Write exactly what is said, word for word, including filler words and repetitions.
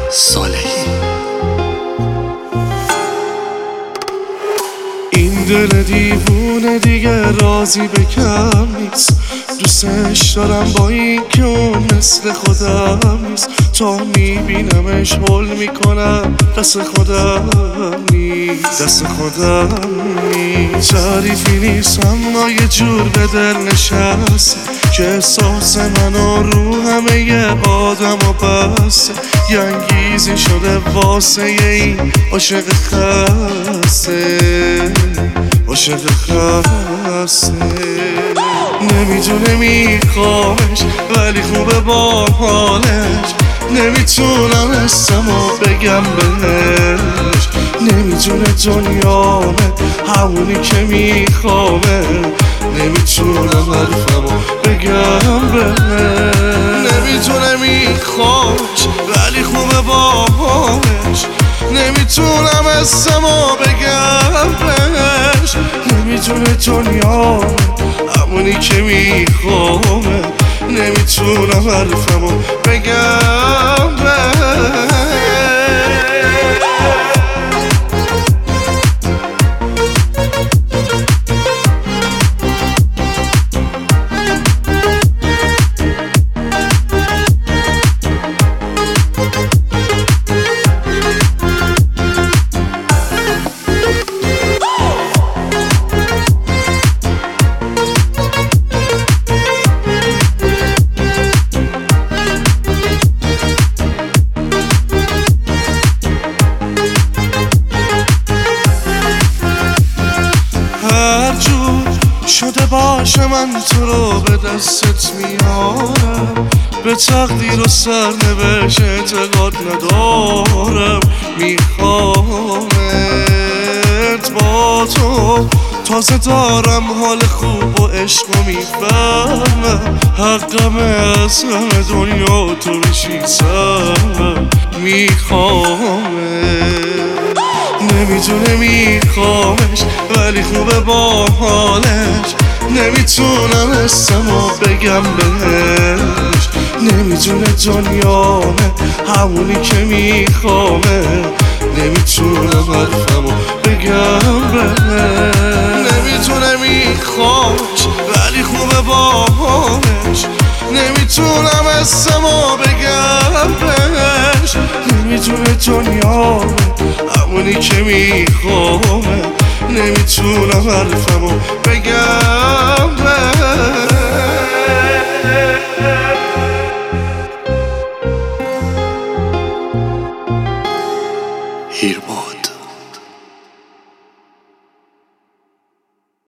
صالحی. این دل دیوونه دیگه راضی به کم نیست، دوستش دارم با این که اون مثل خودم نیست. تا میبینمش حل میکنم دست خودم نیست، دست خودم نیست. تعریفی نیست اما یه جور به دل نشست که احساس منو رو همه یه آدم و بسته. یه انگیزی شده واسه این عاشق خسته، عاشق خسته. نمیدونه میخوامش ولی خوبه با حالش، نمیتونم اسمو بگم بهش. نمیدونه دنیامه همونی که میخوامه، نمیتونم حرفمو بگم بهش. نمیدونه میخوامش ولی خوبه با حالش، نمیتونم اسمو بگم بهش. نمیدونه دنیامه همونی که میخوامه، نمیتونم حرفمو بگم بهش. شده باشه من تو رو به دستت میارم، به تقدیر و سرنوشت اعتقاد ندارم. میخوامت با تو، تازه دارم حال خوب و عشق و میفهمم. حقمه از همه دنیا تو بشی سرم. میخوامت نمیدونه میخوامش ولی خوبه با حالش، نمیتونم اسمو بگم بهش. نمیدونه دنیامه همونی که میخوامه، نمیتونم حرفمو بگم بهش. نمیتونه میخوامش ولی خوبه با حالش، نمیتونم اسمو بگم بهش. نمیدونه دنیامه همونی که میخوامه، نمیتونم حرفمو بگم بهش. هیرمان.